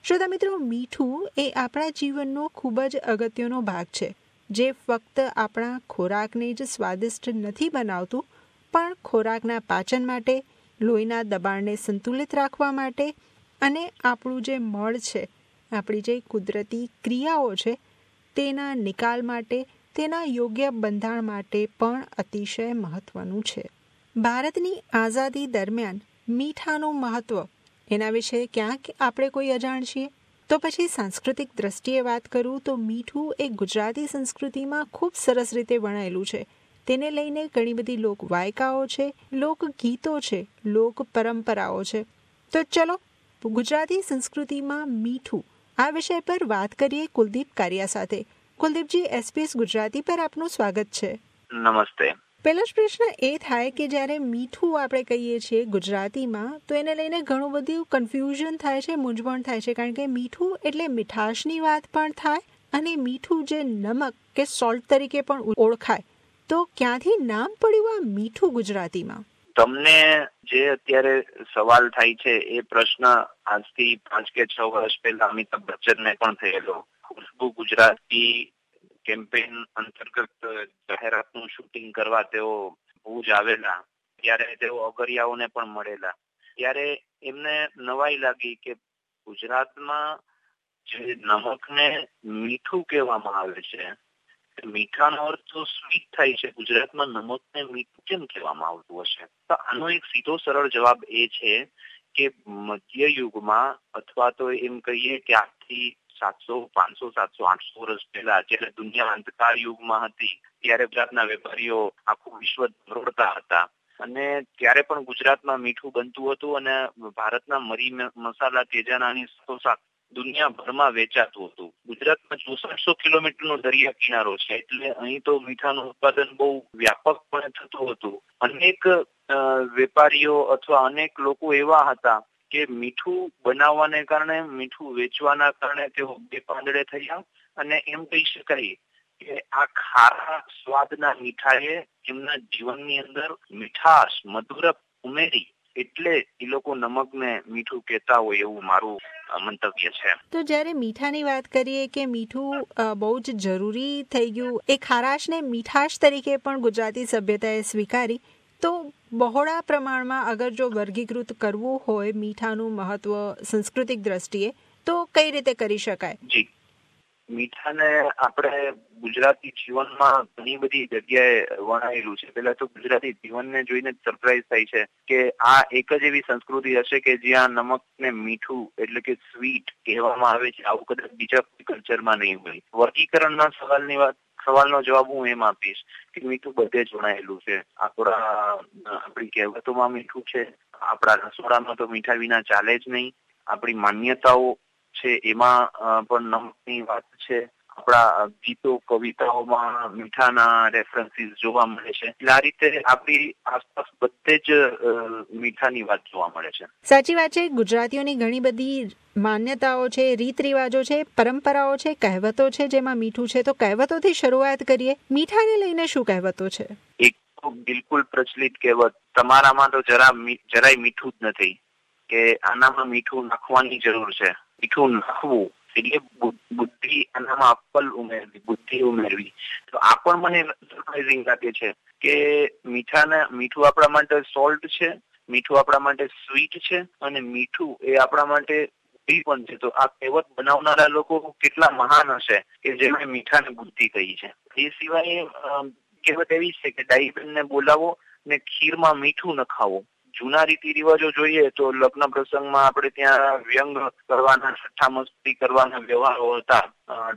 શ્રોતા મિત્રો, મીઠું એ આપણા જીવનનો ખૂબ જ અગત્યનો ભાગ છે, જે ફક્ત આપણા ખોરાકને જ સ્વાદિષ્ટ નથી બનાવતું, પણ ખોરાકના પાચન માટે, લોહીના દબાણને સંતુલિત રાખવા માટે અને આપણું જે મળ છે, આપણી જે કુદરતી ક્રિયાઓ છે, તેના નિકાલ માટે, તેના યોગ્ય બંધાણ માટે પણ અતિશય મહત્વનું છે. ભારતની આઝાદી દરમિયાન મીઠાનું મહત્વ, એના વિશે ક્યાંક આપણે કોઈ અજાણ છીએ? તો પછી સાંસ્કૃતિક દ્રષ્ટિએ વાત કરું તો મીઠું એ ગુજરાતી સંસ્કૃતિમાં ખૂબ સરસ રીતે વણાયેલું છે. તેને લઈને ઘણી બધી લોકવાયકાઓ છે, લોકગીતો છે, લોક પરંપરાઓ છે. તો ચલો ગુજરાતી સંસ્કૃતિમાં મીઠું આ વિષય પર વાત કરીએ કુલદીપ કારિયા સાથે. કુલદીપજી, SBS ગુજરાતી પર આપનું સ્વાગત છે. નમસ્તે. પહેલો જ પ્રશ્ન એ થાય કે જ્યારે મીઠું આપણે કહીએ છીએ ગુજરાતીમાં, તો એને લઈને ઘણું બધું કન્ફ્યુઝન થાય છે, મૂંઝવણ થાય છે, કારણ કે મીઠું એટલે મીઠાશની વાત પણ થાય અને મીઠું જે નમક કે સોલ્ટ તરીકે પણ ઓળખાય. તો ક્યાંથી નામ પડ્યું આ મીઠું ગુજરાતીમાં? તમને જે અત્યારે સવાલ થાય છે એ પ્રશ્ન આજથી 5 કે 6 વર્ષ પહેલા અમિતાભ બચ્ચનને પણ થયેલો. ખુશ્બુ ગુજરાતી કેમ્પેઇન અંતર્ગત જાહેરાતનું શૂટિંગ કરવા તેઓ ભુજ આવેલા, ત્યારે તેઓ અગરિયાઓને પણ મળેલા. ત્યારે એમને નવાઈ લાગી કે ગુજરાતમાં જે નમકને મીઠું કહેવામાં આવે છે, મીઠાનો અર્થ તો સ્વીટ થાય છે, ગુજરાતમાં નમકને મીઠું કેમ કહેવામાં આવતું હશે? તો આનો એક સીધો સરળ જવાબ એ છે કે મધ્યયુગમાં, અથવા તો એમ કહીએ કે આજથી 700, 500, 700, 800 વર્ષ પહેલા જ્યારે દુનિયા અંધકાર યુગમાં હતી, ત્યારે ગુજરાતના વેપારીઓ આખું વિશ્વ દરોડતા હતા અને ત્યારે પણ ગુજરાતમાં મીઠું બનતું હતું અને ભારતના મરી મસાલા તેજાનાની સાથોસાથ દુનિયાભરમાં વેચાતું હતું. ગુજરાતમાં 6400 કિલોમીટરનો દરિયા કિનારો છે, એટલે અહીં તો મીઠાનું ઉત્પાદન બહુ વ્યાપકપણે થતું હતું. અનેક વેપારીઓ અથવા અનેક લોકો એવા હતા કે મીઠું બનાવવાને કારણે, મીઠું વેચવાના કારણે તેઓ બે પાંદડે થયા અને એમ કહી શકાય કે આ ખારા સ્વાદના મીઠાએ એમના જીવનની અંદર મીઠાશ, મધુરપ ઉમેરી, એટલે એ લોકો નમકને મીઠું કહેતા હોય એવું મારું મંતવ્ય છે. તો જ્યારે મીઠાની વાત કરીએ કે મીઠું બહુ જ જરૂરી થઈ ગયું, એ ખારાશને મીઠાશ તરીકે પણ ગુજરાતી સભ્યતાએ સ્વીકારી, તો બહોળા પ્રમાણમાં અગર જો વર્ગીકૃત કરવું હોય મીઠાનું મહત્વ સાંસ્કૃતિક દ્રષ્ટિએ, તો કઈ રીતે કરી શકાય? જી, મીઠાને આપણે ગુજરાતી જીવનમાં ઘણી બધી જગ્યાએ વણાયેલું છે. પહેલા તો ગુજરાતી જીવનને જોઈને જ સરપ્રાઈઝ થાય છે કે આ એક જ એવી સંસ્કૃતિ હશે કે જ્યાં નમકને મીઠું એટલે કે સ્વીટ કહેવામાં આવે છે. આવું કદાચ બીજા કોઈ કલ્ચરમાં નહીં હોય. વર્ગીકરણના સવાલનો જવાબ હું એમ આપીશ કે મીઠું બધે જ વણાયેલું છે. આપણી કહેવતોમાં મીઠું છે, આપણા રસોડામાં તો મીઠા વિના ચાલે જ નહીં, આપણી માન્યતાઓ છે એમાં પણ નમકની વાત છે, આપણા ગીતો કવિતાઓમાં મીઠાના રેફરન્સીસ જોવા મળે છે. એટલે આ રીતે આપણી આસપાસ બધે જ મીઠાની વાત જોવા મળે છે. સાચી વાત છે. ગુજરાતીઓની ઘણી બધી માન્યતાઓ છે, રીત રિવાજો છે, પરંપરાઓ છે, કહેવતો છે જેમાં મીઠું છે. તો કહેવતોથી શરૂઆત કરીએ. મીઠાને લઈને શું કહેવતો છે? એક તો બિલકુલ પ્રચલિત કહેવત, તમારામાં તો જરાય મીઠું જ નથી, કે આનામાં મીઠું નાખવાની જરૂર છે. મીઠું નાખવું એટલે બુદ્ધિ, આનામાં અક્કલ ઉમેરવી, બુદ્ધિ ઉમેરવી. તો આ પણ મને સરપ્રાઇઝિંગ લાગે છે કે મીઠું આપણા માટે સોલ્ટ છે, મીઠું આપણા માટે સ્વીટ છે અને મીઠું એ આપણા માટે બુદ્ધિ પણ છે. તો આ કહેવત બનાવનારા લોકો કેટલા મહાન હશે કે જેમણે મીઠાને બુદ્ધિ કહી છે. એ સિવાય કહેવત એવી છે કે ડાઈબેનને બોલાવો ને ખીરમાં મીઠું નખાવો. જૂના રીતિ રિવાજો જોઈએ તો લગ્ન પ્રસંગમાં આપણે ત્યાં વ્યંગ કરવાના, ઠઠ્ઠા મસ્તી કરવાના વ્યવહારો હતા.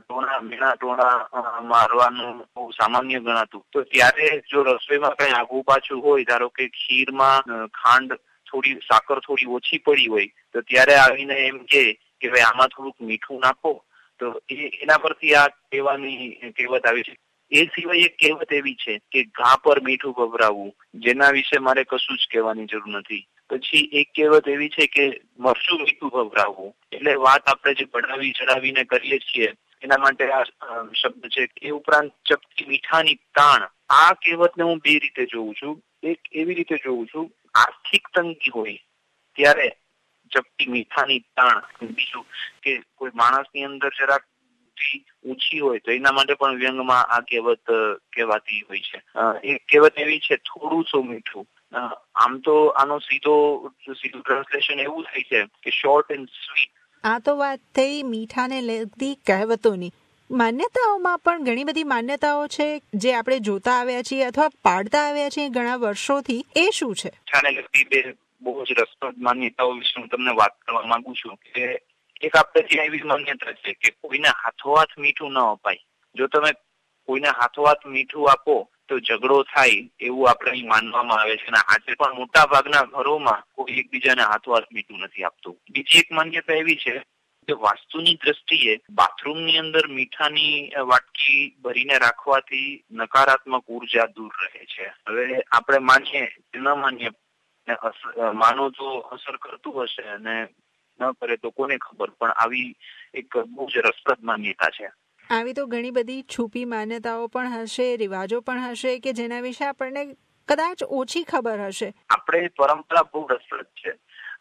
ટોણા મારવાનું બહુ સામાન્ય ગણાતું. તો ત્યારે જો રસોઈમાં કઈ આગુ પાછું હોય, ધારો કે ખીરમાં સાકર થોડી ઓછી પડી હોય, તો ત્યારે આવીને એમ કે ભાઈ આમાં થોડુંક મીઠું નાખો. તો એના પરથી આ કહેવત આવી છે. એ સિવાય એક કહેવત એવી છે કે ઘા પર મીઠું ભભરાવવું, જેના વિશે મારે કશું જ કહેવાની જરૂર નથી. પછી એક કહેવત એવી છે કે મરચું મીઠું ભભરાવવું, એટલે વાત આપણે જે બઢાવી ચડાવીને કરીએ છીએ એના માટે આ શબ્દ છે. એ ઉપરાંત ચપટી મીઠાની તાણ, આ કહેવતને હું બે રીતે જોઉં છું. એક એવી રીતે જોઉં છું, આર્થિક તંગી હોય ત્યારે ચપટી મીઠાની તાણ. બીજું કે કોઈ માણસની અંદર જરાક ઊંચી હોય તો એના માટે પણ વ્યંગમાં આ કહેવત કહેવાતી હોય છે. એ કહેવત એવી છે, થોડું સો મીઠું. આમ તો આનો સીધું ટ્રાન્સલેશન એવું થાય છે કે શોર્ટ એન્ડ સ્વીટ. આ તો વાત થઈ મીઠાને લગતી કહેવતોની. માન્યતાઓમાં પણ ઘણી બધી માન્યતાઓ છે જે આપણે જોતા આવ્યા છીએ અથવા પાડતા આવ્યા છીએ ઘણા વર્ષોથી. એ શું છે? મીઠાને લગતી બે બહુ જ રસપ્રદ માન્યતાઓ વિશે હું તમને વાત કરવા માંગુ છું. કે એક આપણે ત્યાં એવી માન્યતા છે કે કોઈને હાથોહાથ મીઠું ન અપાય. જો તમે કોઈને હાથોહાથ મીઠું આપો તો ઝઘડો થાય એવું આપણે અહીં માનવામાં આવે છે. અને આજે પણ મોટા ભાગના ઘરોમાં કોઈ એકબીજાને હાથોહાથ મીઠું નથી આપતું. બીજી એક માન્યતા એવી છે કે વાસ્તુની દ્રષ્ટિએ બાથરૂમની અંદર મીઠાની વાટકી ભરીને રાખવાથી નકારાત્મક ઉર્જા દૂર રહે છે. હવે આપણે માનીએ કે ન માનીએ, માનો તો અસર કરતું હશે અને ન કરે તો કોને ખબર, પણ આવી એક બહુ જ રસપ્રદ માન્યતા છે. આવી તો ઘણી બધી છુપી માન્યતાઓ પણ હશે, રિવાજો પણ હશે કે જેના વિશે આપણને કદાચ ઓછી ખબર હશે. આપણે પરંપરા બહુ રસપ્રદ છે.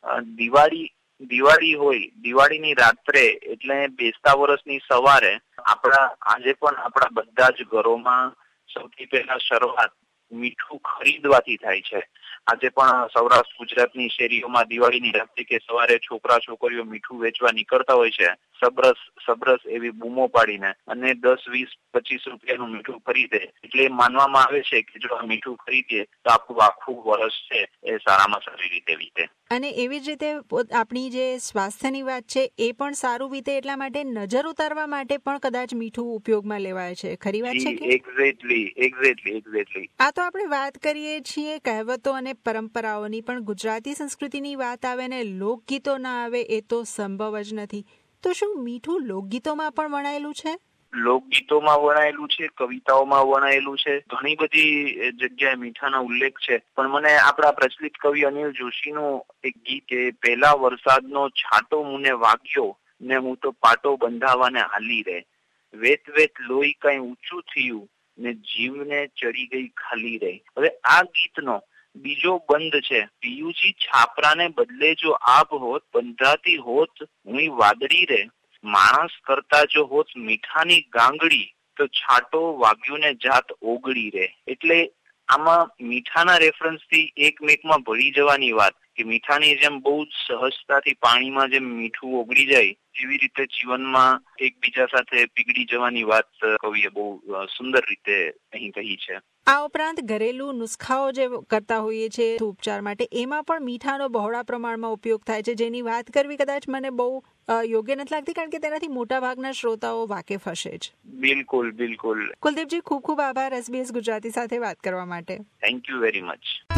દિવાળી હોય, દિવાળીની રાત્રે એટલે બેસતા વર્ષની સવારે આજે પણ આપણા બધા જ ઘરોમાં સૌથી પહેલા શરૂઆત મીઠું ખરીદવાથી થાય છે. આજે પણ સૌરાષ્ટ્ર ગુજરાતની શેરીઓમાં દિવાળીની રાત્રે કે સવારે છોકરા છોકરીઓ મીઠું વેચવા નીકળતા હોય છે, સબરસ એવી બૂમો પાડીને, અને 10, 20, 25 રૂપિયાનું મીઠું ખરીદે. એટલે માનવામાં આવે છે કે જો આ મીઠું ખરીદીએ તો આપણું આખું વર્ષ છે એ સારામાં સારી રીતે વીતે. અને એવી જ રીતે આપણી જે સ્વાસ્થ્યની વાત છે એ પણ સારું વીતે એટલા માટે નજર ઉતારવા માટે પણ કદાચ મીઠું ઉપયોગમાં લેવાય છે. ખરી વાત છે કે? એક્ઝેક્ટલી. આ તો આપણે વાત કરીએ છીએ કહેવતો અને પરંપરાઓની, પણ ગુજરાતી સંસ્કૃતિની વાત આવે ને લોકગીતો ના આવે એ તો સંભવ જ નથી. તો શું મીઠું લોકગીતોમાં પણ વણાયેલું છે? લોકગીતોમાં વણાયેલું છે, કવિતાઓમાં વણાયેલું છે. ઘણી બધી જગ્યાએ મીઠાનો ઉલ્લેખ છે. પણ મને આપણા પ્રચલિત કવિ અનિલ જોશીનું એક ગીત કે પહેલા વરસાદનો છાંટો મુને વાગ્યો ને હું તો પાટો બંધાવાને હાલી રે, વેત વેત લોહી કઈ ઊંચું થયું ને જીવને ચડી ગઈ ખાલી રે. હવે આ ગીતનો બીજો બંધ છે, પિયુજી છાપરાને બદલે જો આબ હોત, બંધાતી હોત હું વાદળી રે, માણસ કરતા જો હોત મીઠાની ગાંગડી, તો છાંટો વાગ્યું ને જાત ઓગળી રે. એટલે આમાં મીઠાના રેફરન્સથી એકમેકમાં ભળી જવાની વાત, કે મીઠાની જેમ બહુ જ સહજતાથી પાણીમાં જેમ મીઠું ઓગળી જાય એવી રીતે જીવનમાં એકબીજા સાથે પીગળી જવાની વાત કવિએ બહુ સુંદર રીતે અહીં કહી છે. આ ઉપરાંત ઘરેલું નુસ્ખાઓ જે કરતા હોઈએ છીએ ઉપચાર માટે, એમાં પણ મીઠાનો બહોળા પ્રમાણમાં ઉપયોગ થાય છે, જેની વાત કરવી કદાચ મને બહુ યોગ્ય નથી લાગતી, કારણ કે તેનાથી મોટા ભાગના શ્રોતાઓ વાકેફ હશે જ. બિલકુલ. કુલદીપજી, ખૂબ ખૂબ આભાર SBS ગુજરાતી સાથે વાત કરવા માટે. Thank you very much.